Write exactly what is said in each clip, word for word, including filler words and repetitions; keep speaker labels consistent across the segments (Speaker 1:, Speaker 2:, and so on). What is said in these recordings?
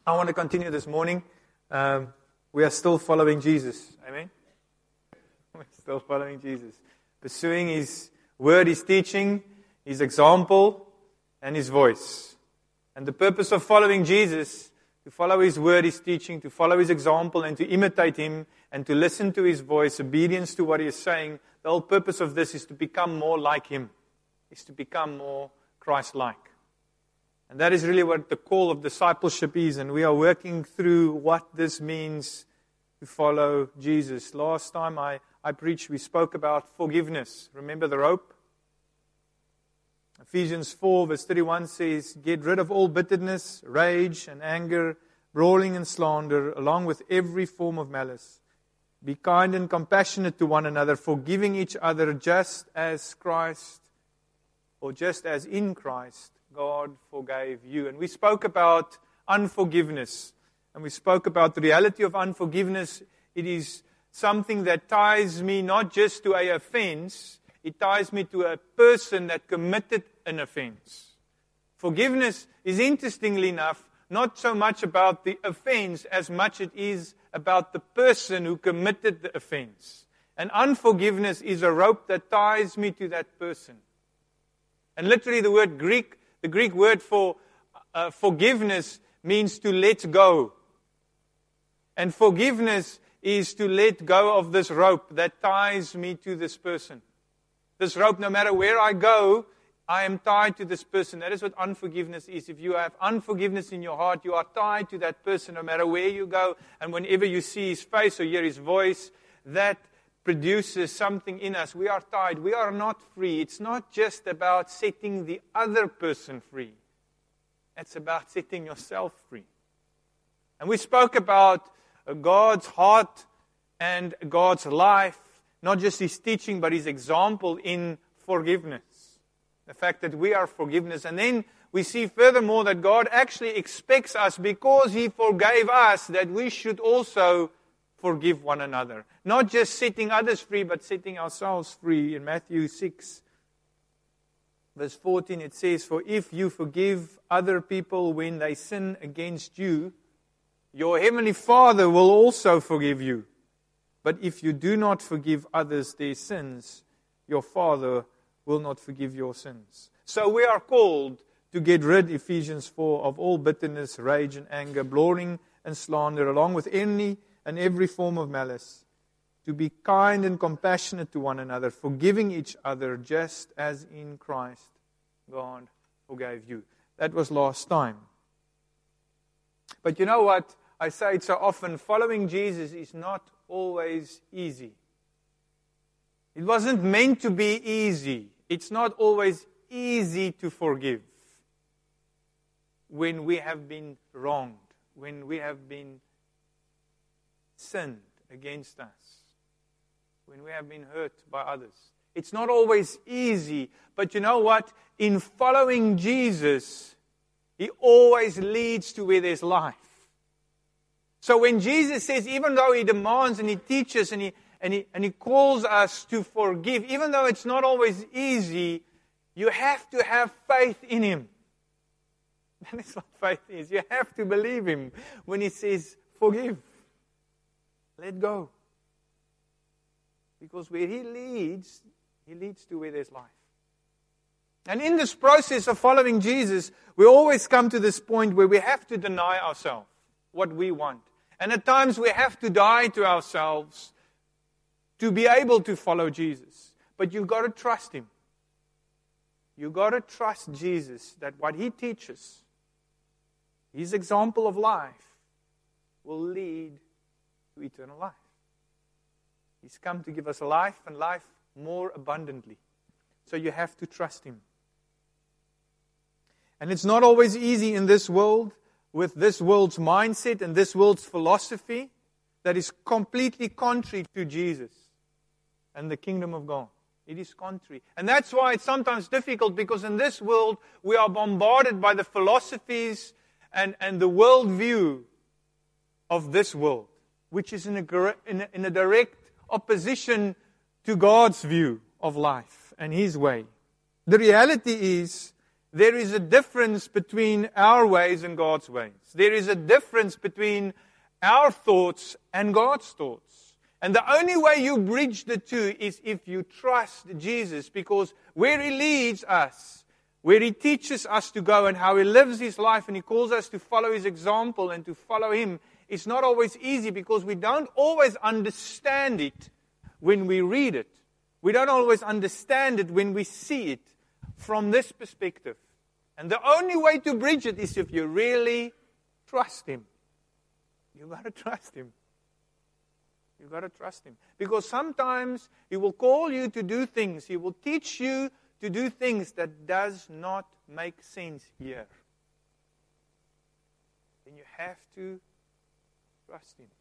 Speaker 1: I want to continue this morning. Um, we are still following Jesus. Amen? We're still following Jesus. Pursuing His word, His teaching, His example, and His voice. And the purpose of following Jesus, to follow His word, His teaching, to follow His example, and to imitate Him, and to listen to His voice, obedience to what He is saying, the whole purpose of this is to become more like Him. Is to become more Christ-like. And that is really what the call of discipleship is. And we are working through what this means to follow Jesus. Last time I, I preached, we spoke about forgiveness. Remember the rope? Ephesians four verse thirty-one says, "Get rid of all bitterness, rage and anger, brawling and slander, along with every form of malice. Be kind and compassionate to one another, forgiving each other just as Christ, or just as in Christ, God forgave you." And we spoke about unforgiveness. And we spoke about the reality of unforgiveness. It is something that ties me not just to an offense, it ties me to a person that committed an offense. Forgiveness is, interestingly enough, not so much about the offense as much it is about the person who committed the offense. And unforgiveness is a rope that ties me to that person. And literally the word Greek, the Greek word for uh, forgiveness means to let go. And forgiveness is to let go of this rope that ties me to this person. This rope, no matter where I go, I am tied to this person. That is what unforgiveness is. If you have unforgiveness in your heart, you are tied to that person no matter where you go. And whenever you see his face or hear his voice, that produces something in us. We are tied. We are not free. It's not just about setting the other person free. It's about setting yourself free. And we spoke about God's heart and God's life, not just His teaching, but His example in forgiveness. The fact that we are forgiveness. And then we see furthermore that God actually expects us, because He forgave us, that we should also forgive one another. Not just setting others free, but setting ourselves free. In Matthew six, verse fourteen, it says, "For if you forgive other people when they sin against you, your heavenly Father will also forgive you. But if you do not forgive others their sins, your Father will not forgive your sins." So we are called to get rid, Ephesians four, of all bitterness, rage and anger, brawling and slander, along with any and every form of malice, to be kind and compassionate to one another, forgiving each other just as in Christ God forgave you. That was last time. But you know what? I say it so often, following Jesus is not always easy. It wasn't meant to be easy. It's not always easy to forgive when we have been wronged, when we have been sinned against us, when we have been hurt by others. It's not always easy, but you know what? In following Jesus, He always leads to where there's life. So when Jesus says, even though He demands and He teaches and He and He and He calls us to forgive, even though it's not always easy, you have to have faith in Him. That is what faith is. You have to believe Him when He says, forgive. Let go. Because where He leads, He leads to where there's life. And in this process of following Jesus, we always come to this point where we have to deny ourselves what we want. And at times we have to die to ourselves to be able to follow Jesus. But you've got to trust Him. You've got to trust Jesus that what He teaches, His example of life, will lead to eternal life. He's come to give us life and life more abundantly. So you have to trust Him. And it's not always easy in this world, with this world's mindset and this world's philosophy that is completely contrary to Jesus and the kingdom of God. It is contrary. And that's why it's sometimes difficult, because in this world we are bombarded by the philosophies and, and the worldview of this world, which is in a, in, a, in a direct opposition to God's view of life and His way. The reality is there is a difference between our ways and God's ways. There is a difference between our thoughts and God's thoughts. And the only way you bridge the two is if you trust Jesus, because where He leads us, where He teaches us to go and how He lives His life and He calls us to follow His example and to follow Him, it's not always easy because we don't always understand it when we read it. We don't always understand it when we see it from this perspective. And the only way to bridge it is if you really trust Him. You've got to trust Him. You've got to trust Him. Because sometimes He will call you to do things. He will teach you to do things that does not make sense here. Then you have to trust Him.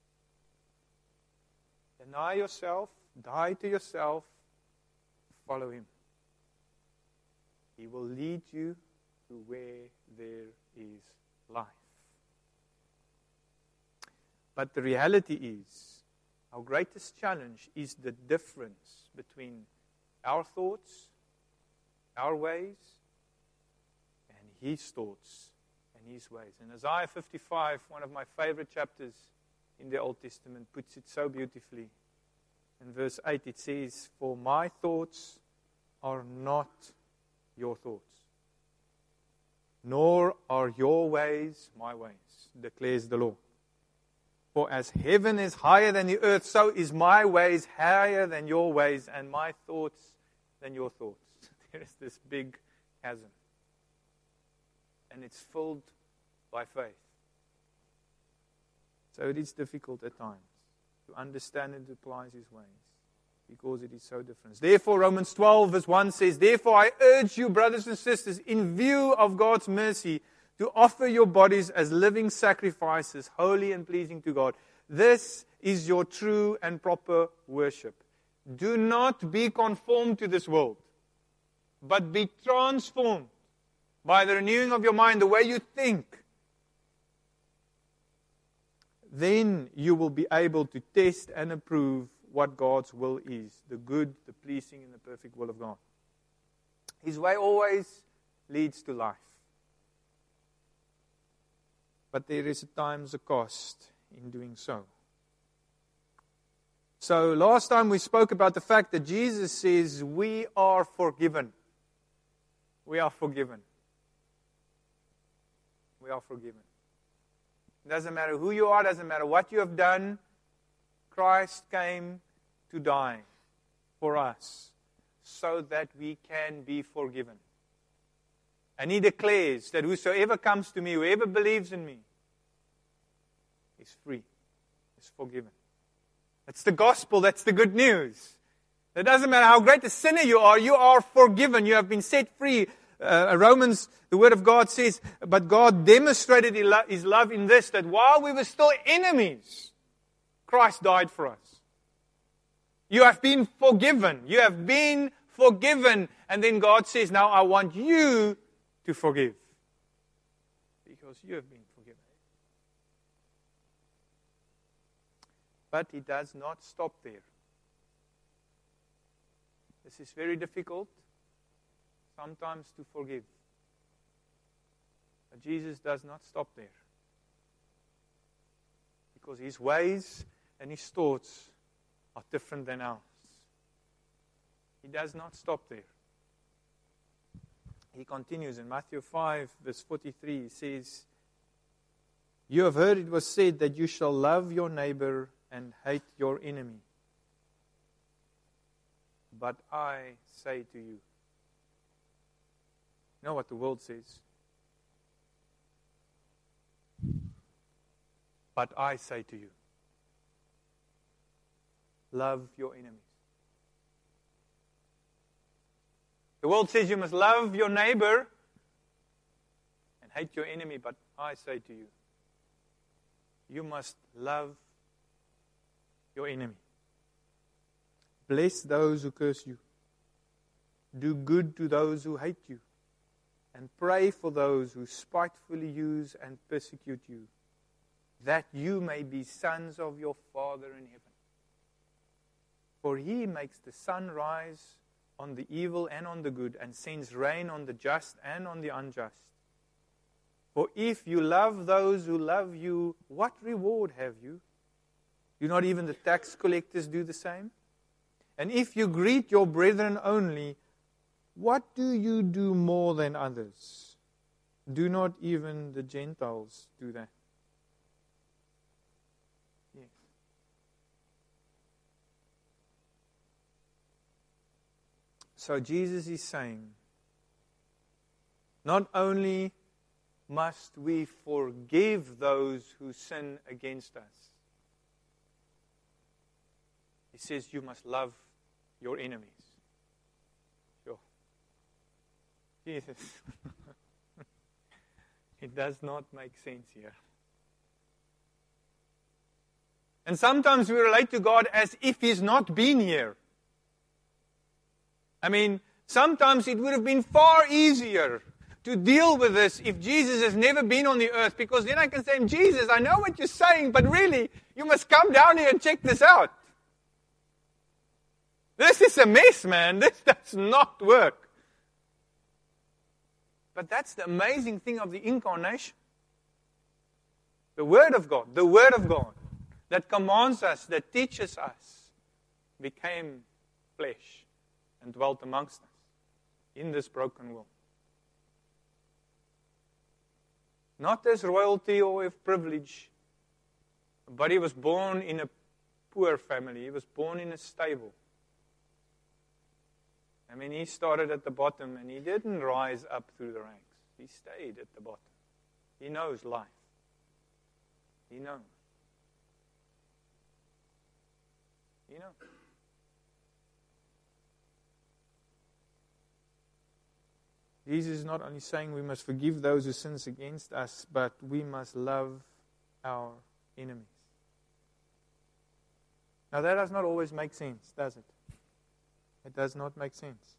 Speaker 1: Deny yourself, die to yourself, follow Him. He will lead you to where there is life. But the reality is, our greatest challenge is the difference between our thoughts, our ways, and His thoughts and His ways. And Isaiah fifty-five, one of my favorite chapters in the Old Testament, puts it so beautifully. In verse eight it says, "For my thoughts are not your thoughts, nor are your ways my ways, declares the Lord. For as heaven is higher than the earth, so is my ways higher than your ways, and my thoughts than your thoughts." There is this big chasm. And it's filled by faith. So it is difficult at times to understand and to apply His ways, because it is so different. Therefore, Romans twelve verse one says, "Therefore I urge you, brothers and sisters, in view of God's mercy, to offer your bodies as living sacrifices, holy and pleasing to God. This is your true and proper worship. Do not be conformed to this world, but be transformed by the renewing of your mind, the way you think. Then you will be able to test and approve what God's will is, the good, the pleasing, and the perfect will of God." His way always leads to life. But there is at times a cost in doing so. So last time we spoke about the fact that Jesus says we are forgiven. We are forgiven. We are forgiven. It doesn't matter who you are, doesn't matter what you have done. Christ came to die for us so that we can be forgiven. And He declares that whosoever comes to me, whoever believes in me, is free, is forgiven. That's the gospel, that's the good news. It doesn't matter how great a sinner you are, you are forgiven, you have been set free. Uh, Romans, the Word of God says, "But God demonstrated His love in this, that while we were still enemies, Christ died for us." You have been forgiven. You have been forgiven. And then God says, "Now I want you to forgive." Because you have been forgiven. But He does not stop there. This is very difficult sometimes to forgive. But Jesus does not stop there. Because His ways and His thoughts are different than ours. He does not stop there. He continues in Matthew five, verse forty-three. He says, "You have heard it was said that you shall love your neighbor and hate your enemy. But I say to you." You know what the world says? "But I say to you, love your enemies." The world says you must love your neighbor and hate your enemy, but I say to you, you must love your enemy. Bless those who curse you. Do good to those who hate you. And pray for those who spitefully use and persecute you, that you may be sons of your Father in heaven. For He makes the sun rise on the evil and on the good, and sends rain on the just and on the unjust. For if you love those who love you, what reward have you? Do not even the tax collectors do the same? And if you greet your brethren only, what do you do more than others? Do not even the Gentiles do that? Yes. So Jesus is saying, not only must we forgive those who sin against us, He says you must love your enemies. Sure. Jesus. It does not make sense here. And sometimes we relate to God as if He's not been here. I mean, sometimes it would have been far easier to deal with this if Jesus has never been on the earth, because then I can say, Jesus, I know what you're saying, but really, you must come down here and check this out. This is a mess, man. This does not work. But that's the amazing thing of the incarnation. The Word of God, the Word of God, that commands us, that teaches us, became flesh and dwelt amongst us in this broken world. Not as royalty or with privilege, but He was born in a poor family. He was born in a stable. I mean, He started at the bottom and He didn't rise up through the ranks. He stayed at the bottom. He knows life. He knows. He knows. Jesus is not only saying we must forgive those who sin against us, but we must love our enemies. Now that does not always make sense, does it? It does not make sense.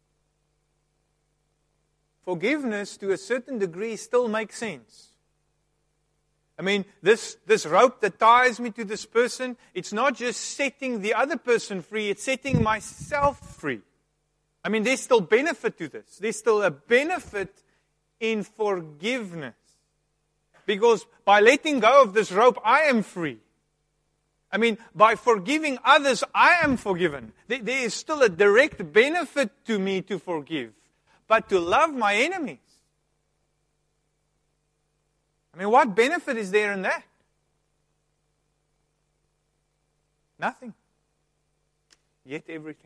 Speaker 1: Forgiveness, to a certain degree, still makes sense. I mean, this, this rope that ties me to this person, it's not just setting the other person free, it's setting myself free. I mean, there's still benefit to this. There's still a benefit in forgiveness. Because by letting go of this rope, I am free. I mean, by forgiving others, I am forgiven. There is still a direct benefit to me to forgive. But to love my enemies, I mean, what benefit is there in that? Nothing. Yet everything.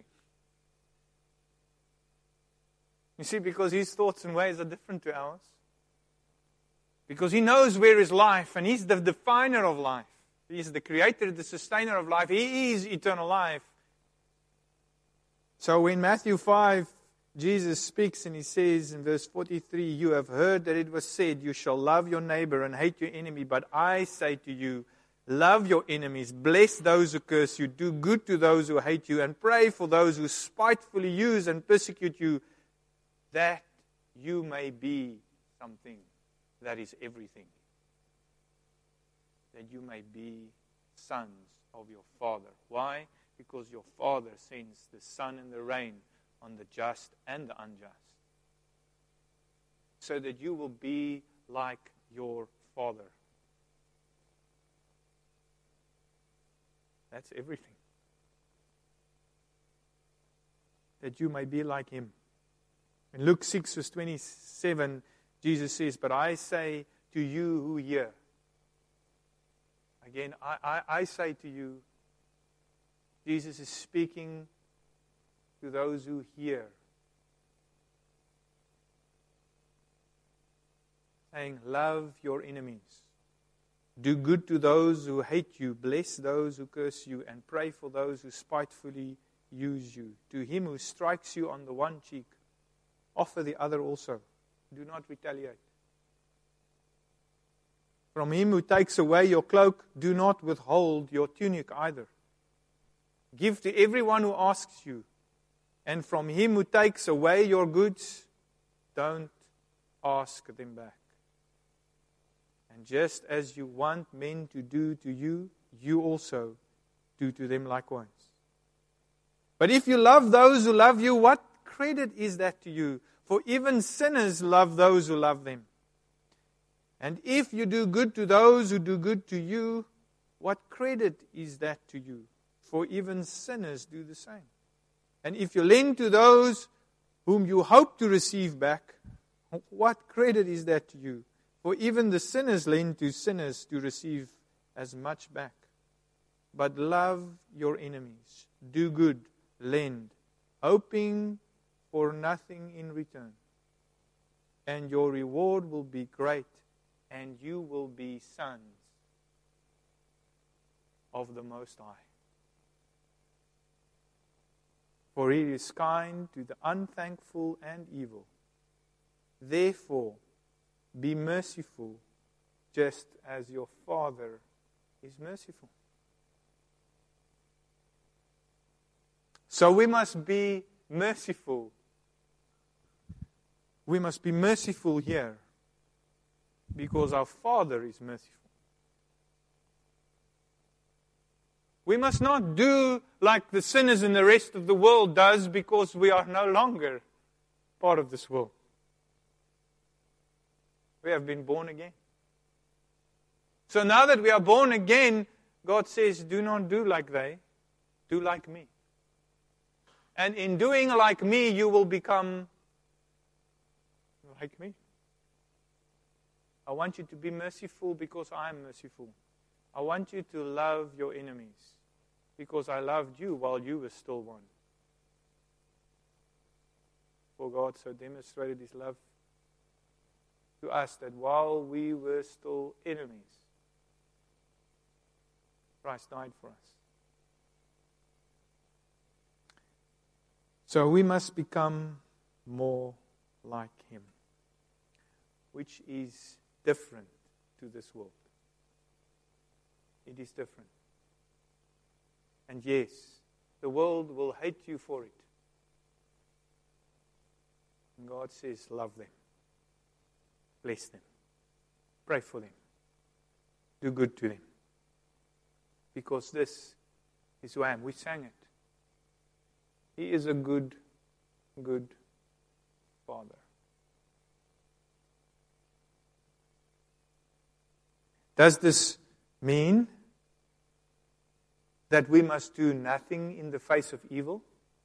Speaker 1: You see, because His thoughts and ways are different to ours. Because He knows where is life, and He's the definer of life. He is the creator, the sustainer of life. He is eternal life. So in Matthew five, Jesus speaks and He says in verse forty-three, you have heard that it was said, you shall love your neighbor and hate your enemy. But I say to you, love your enemies, bless those who curse you, do good to those who hate you, and pray for those who spitefully use and persecute you, that you may be something that is everything. That you may be sons of your Father. Why? Because your Father sends the sun and the rain on the just and the unjust. So that you will be like your Father. That's everything. That you may be like Him. In Luke six, verse twenty-seven, Jesus says, but I say to you who hear. Again, I, I, I say to you, Jesus is speaking to those who hear. Saying, love your enemies. Do good to those who hate you. Bless those who curse you. And pray for those who spitefully use you. To him who strikes you on the one cheek, offer the other also. Do not retaliate. From him who takes away your cloak, do not withhold your tunic either. Give to everyone who asks you. And from him who takes away your goods, don't ask them back. And just as you want men to do to you, you also do to them likewise. But if you love those who love you, what credit is that to you? For even sinners love those who love them. And if you do good to those who do good to you, what credit is that to you? For even sinners do the same. And if you lend to those whom you hope to receive back, what credit is that to you? For even the sinners lend to sinners to receive as much back. But love your enemies. Do good. Lend. Hoping for nothing in return. And your reward will be great. And you will be sons of the Most High. For He is kind to the unthankful and evil. Therefore, be merciful, just as your Father is merciful. So we must be merciful. We must be merciful here, because our Father is merciful. We must not do like the sinners in the rest of the world does, because we are no longer part of this world. We have been born again. So now that we are born again, God says, do not do like they, do like me. And in doing like me, you will become like me. I want you to be merciful because I am merciful. I want you to love your enemies because I loved you while you were still one. For God so demonstrated His love to us that while we were still enemies, Christ died for us. So we must become more like Him, which is different to this world. It is different. And yes, the world will hate you for it. And God says, love them. Bless them. Pray for them. Do good to them. Because this is who I am. We sang it. He is a good, good Father. Does this mean that we must do nothing in the face of evil?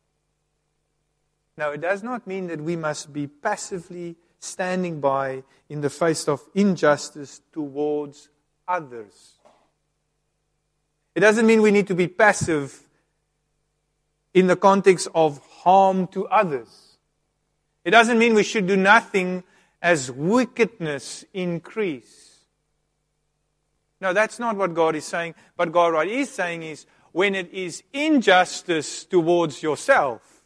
Speaker 1: No, it does not mean that we must be passively standing by in the face of injustice towards others. It doesn't mean we need to be passive in the context of harm to others. It doesn't mean we should do nothing as wickedness increase. No, that's not what God is saying. But God, what He is saying is, when it is injustice towards yourself,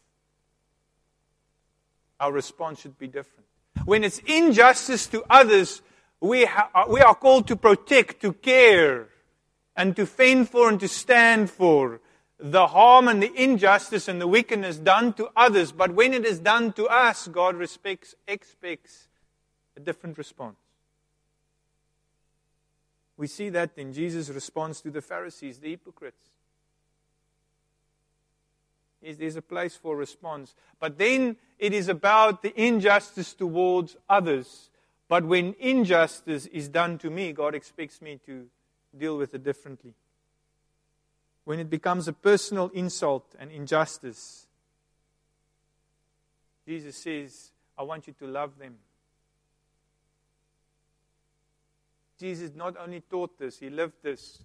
Speaker 1: our response should be different. When it's injustice to others, we, ha- we are called to protect, to care, and to fend for and to stand for the harm and the injustice and the wickedness done to others. But when it is done to us, God respects, expects a different response. We see that in Jesus' response to the Pharisees, the hypocrites. There's a place for response. But then it is about the injustice towards others. But when injustice is done to me, God expects me to deal with it differently. When it becomes a personal insult and injustice, Jesus says, I want you to love them. Jesus not only taught this, He lived this.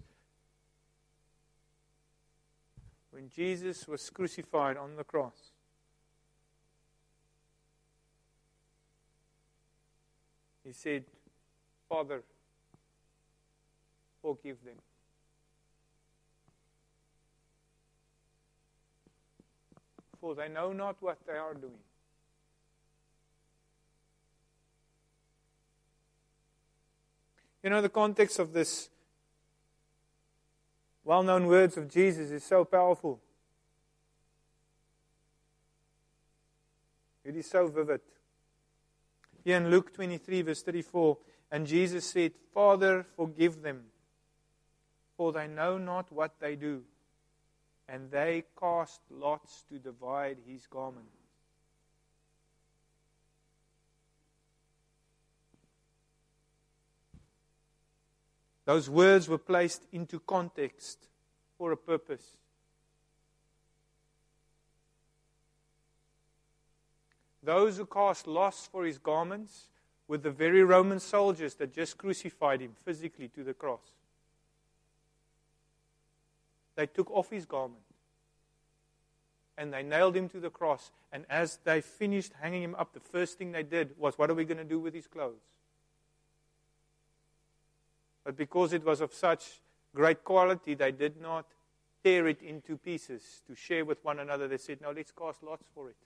Speaker 1: When Jesus was crucified on the cross, He said, Father, forgive them. For they know not what they are doing. You know, the context of this well-known words of Jesus is so powerful. It is so vivid. Here in Luke twenty-three, verse thirty-four, and Jesus said, Father, forgive them, for they know not what they do. And they cast lots to divide His garment. Those words were placed into context for a purpose. Those who cast lots for his garments were the very Roman soldiers that just crucified him physically to the cross. They took off his garment and they nailed him to the cross. And as they finished hanging him up, the first thing they did was, what are we going to do with his clothes? But because it was of such great quality, they did not tear it into pieces to share with one another. They said, no, let's cast lots for it.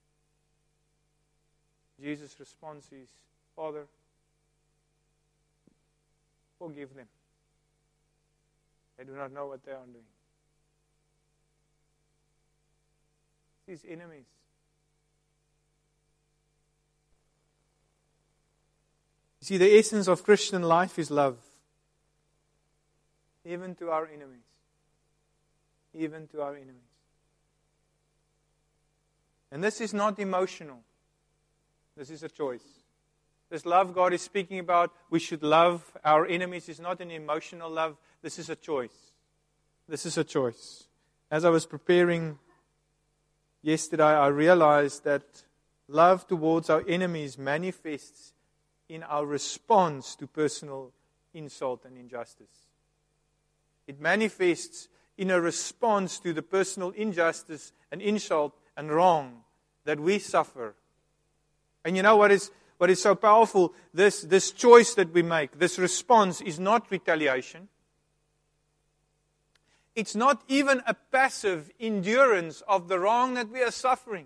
Speaker 1: Jesus' response is, Father, forgive them. They do not know what they are doing. His enemies. You see, the essence of Christian life is love. Even to our enemies. Even to our enemies. And this is not emotional. This is a choice. This love God is speaking about, we should love our enemies, is not an emotional love. This is a choice. This is a choice. As I was preparing yesterday, I realized that love towards our enemies manifests in our response to personal insult and injustice. It manifests in a response to the personal injustice and insult and wrong that we suffer. And you know what is what is so powerful? This, this choice that we make, this response is not retaliation. It's not even a passive endurance of the wrong that we are suffering.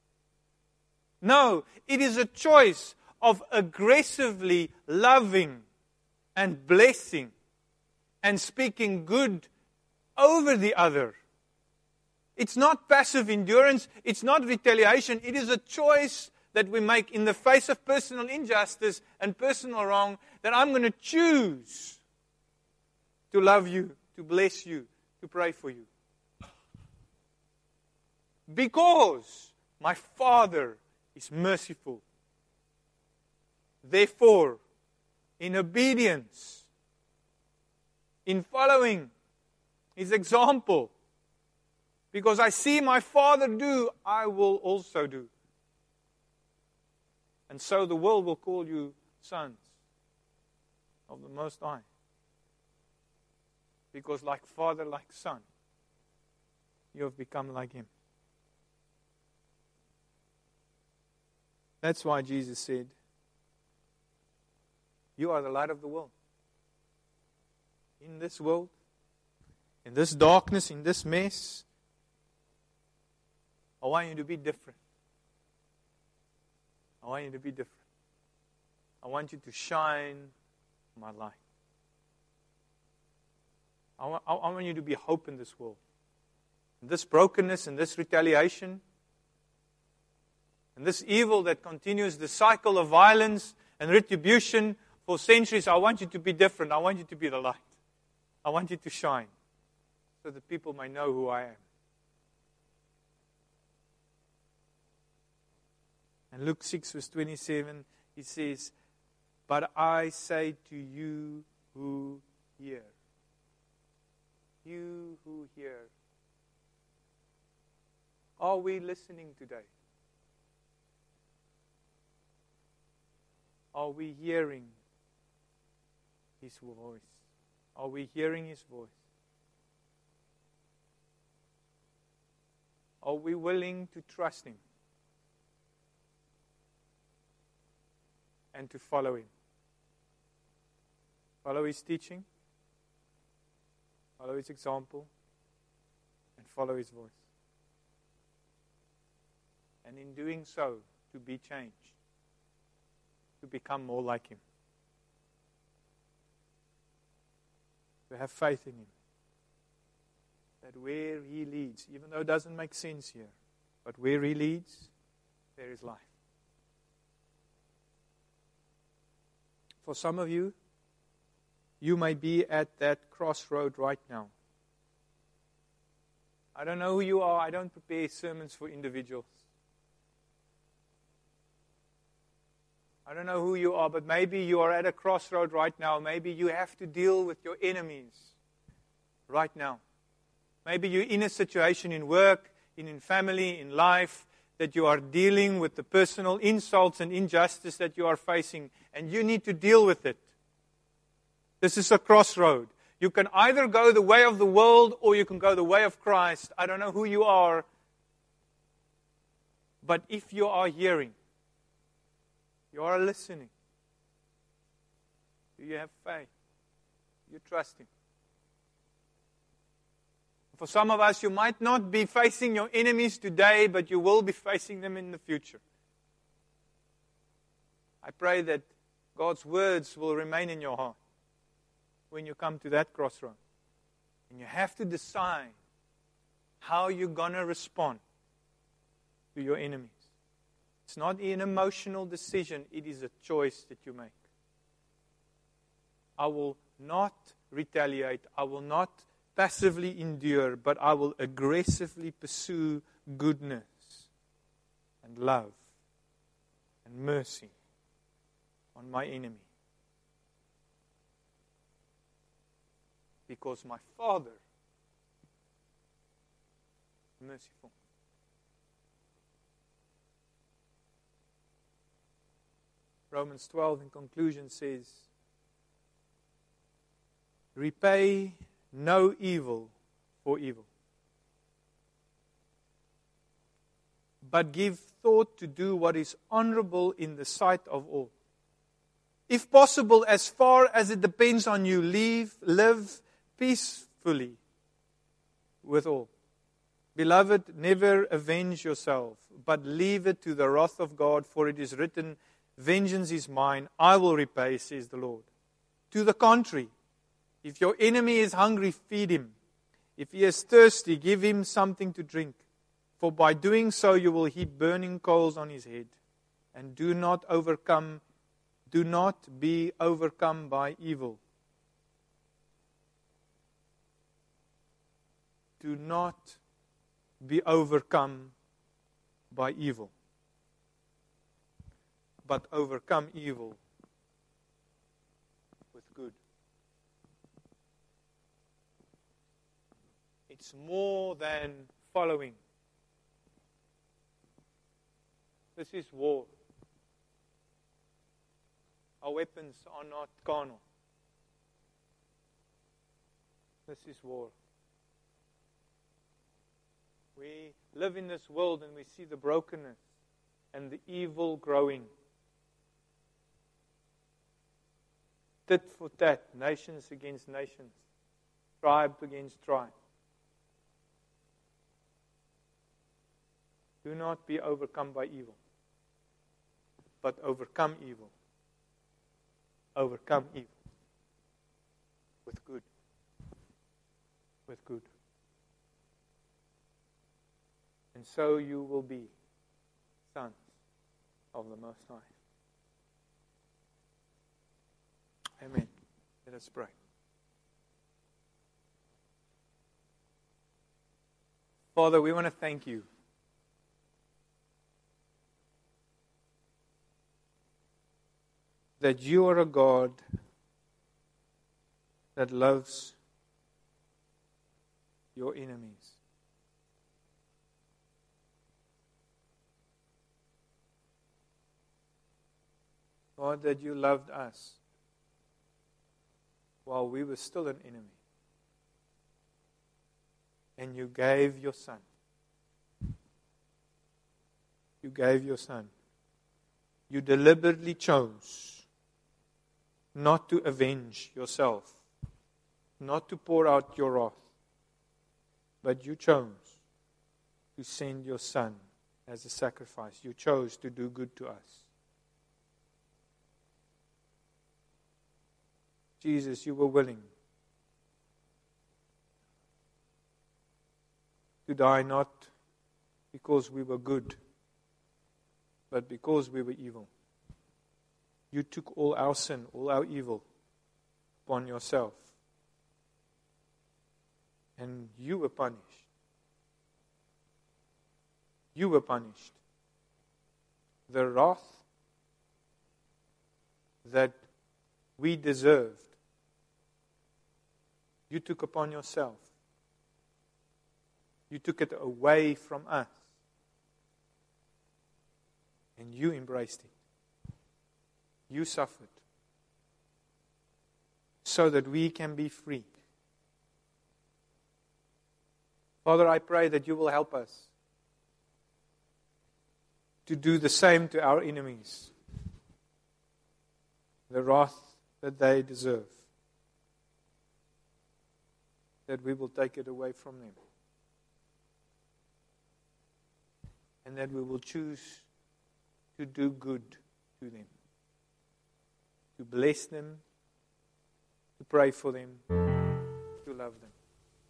Speaker 1: No, it is a choice of aggressively loving and blessing and speaking good over the other. It's not passive endurance. It's not retaliation. It is a choice that we make in the face of personal injustice and personal wrong, that I'm going to choose to love you, to bless you, to pray for you. Because my Father is merciful. Therefore, in obedience, in following His example, because I see my Father do, I will also do. And so the world will call you sons of the Most High. Because like Father, like Son, you have become like Him. That's why Jesus said, you are the light of the world. In this world, in this darkness, in this mess, I want you to be different. I want you to be different. I want you to shine my light. I want, I want you to be hope in this world. And this brokenness and this retaliation and this evil that continues, the cycle of violence and retribution for centuries, I want you to be different. I want you to be the light. I want you to shine so that people may know who I am. And Luke six verse twenty-seven, he says, but I say to you who hear. You who hear. Are we listening today? Are we hearing His voice? Are we hearing His voice? Are we willing to trust Him? And to follow Him. Follow His teaching. Follow His example. And follow His voice. And in doing so, to be changed. To become more like Him. To have faith in Him. That where He leads, even though it doesn't make sense here, but where He leads, there is life. For some of you, you may be at that crossroad right now. I don't know who you are. I don't prepare sermons for individuals. I don't know who you are, but maybe you are at a crossroad right now. Maybe you have to deal with your enemies right now. Maybe you're in a situation in work, in, in family, in life, that you are dealing with the personal insults and injustice that you are facing, and you need to deal with it. This is a crossroad. You can either go the way of the world or you can go the way of Christ. I don't know who you are, but if you are hearing, you are listening, do you have faith? You trust Him? For some of us, you might not be facing your enemies today, but you will be facing them in the future. I pray that God's words will remain in your heart when you come to that crossroad. And you have to decide how you're going to respond to your enemies. It's not an emotional decision. It is a choice that you make. I will not retaliate. I will not passively endure, but I will aggressively pursue goodness and love and mercy on my enemy. Because my Father is merciful. Romans twelve in conclusion says, repay no evil for evil, but give thought to do what is honorable in the sight of all. If possible, as far as it depends on you, live, live peacefully with all. Beloved, never avenge yourself, but leave it to the wrath of God, for it is written, vengeance is mine, I will repay, says the Lord. To the contrary, if your enemy is hungry, feed him. If he is thirsty, give him something to drink. For by doing so, you will heap burning coals on his head. And do not overcome, do not be overcome by evil. Do not be overcome by evil, but overcome evil with good. It's more than following. This is war. Our weapons are not carnal. This is war. We live in this world and we see the brokenness and the evil growing. Tit for tat, nations against nations, tribe against tribe. Do not be overcome by evil, but overcome evil. Overcome evil with good. With good. And so you will be sons of the Most High. Amen. Let us pray. Father, we want to thank you that you are a God that loves your enemies. Lord, that you loved us while we were still an enemy. And you gave your Son. You gave your Son. You deliberately chose not to avenge yourself, not to pour out your wrath, but you chose to send your Son as a sacrifice. You chose to do good to us. Jesus, you were willing to die not because we were good, but because we were evil. You took all our sin, all our evil upon yourself. And you were punished. You were punished. The wrath that we deserved, you took upon yourself. You took it away from us. And you embraced it. You suffered. So that we can be free. Father, I pray that you will help us to do the same to our enemies. The wrath that they deserve. That we will take it away from them. And that we will choose to do good to them. To bless them. To pray for them. To love them.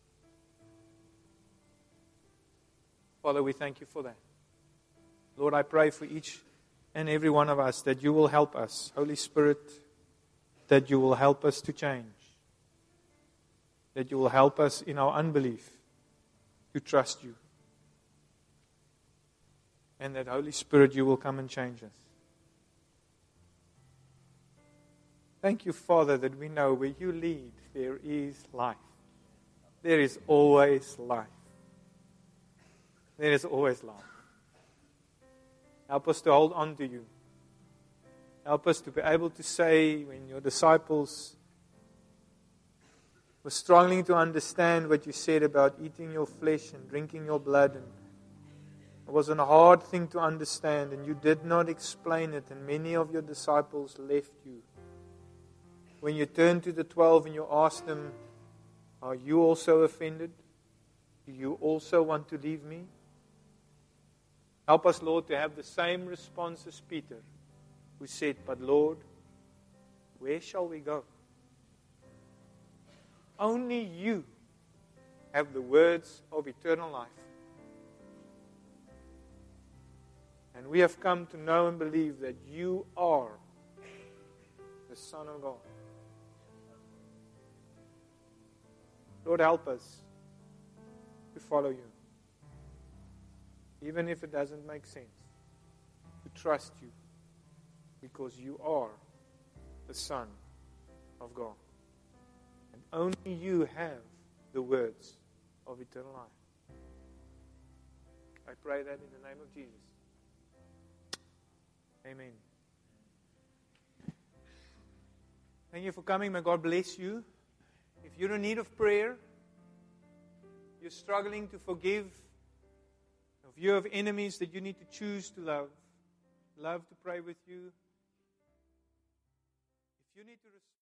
Speaker 1: Father, we thank you for that. Lord, I pray for each and every one of us that you will help us. Holy Spirit, that you will help us to change. That you will help us in our unbelief to trust you. And that, Holy Spirit, you will come and change us. Thank you, Father, that we know where you lead, there is life. There is always life. There is always life. Help us to hold on to you. Help us to be able to say when your disciples were struggling to understand what you said about eating your flesh and drinking your blood, and it was a hard thing to understand, and you did not explain it, and many of your disciples left you. When you turned to the twelve and you asked them, are you also offended? Do you also want to leave me? Help us, Lord, to have the same response as Peter, who said, but Lord, where shall we go? Only you have the words of eternal life. And we have come to know and believe that you are the Son of God. Lord, help us to follow you. Even if it doesn't make sense. To trust you. Because you are the Son of God. And only you have the words of eternal life. I pray that in the name of Jesus. Amen. Thank you for coming. May God bless you. If you're in need of prayer, you're struggling to forgive, if you have enemies that you need to choose to love, love to pray with you. If you need to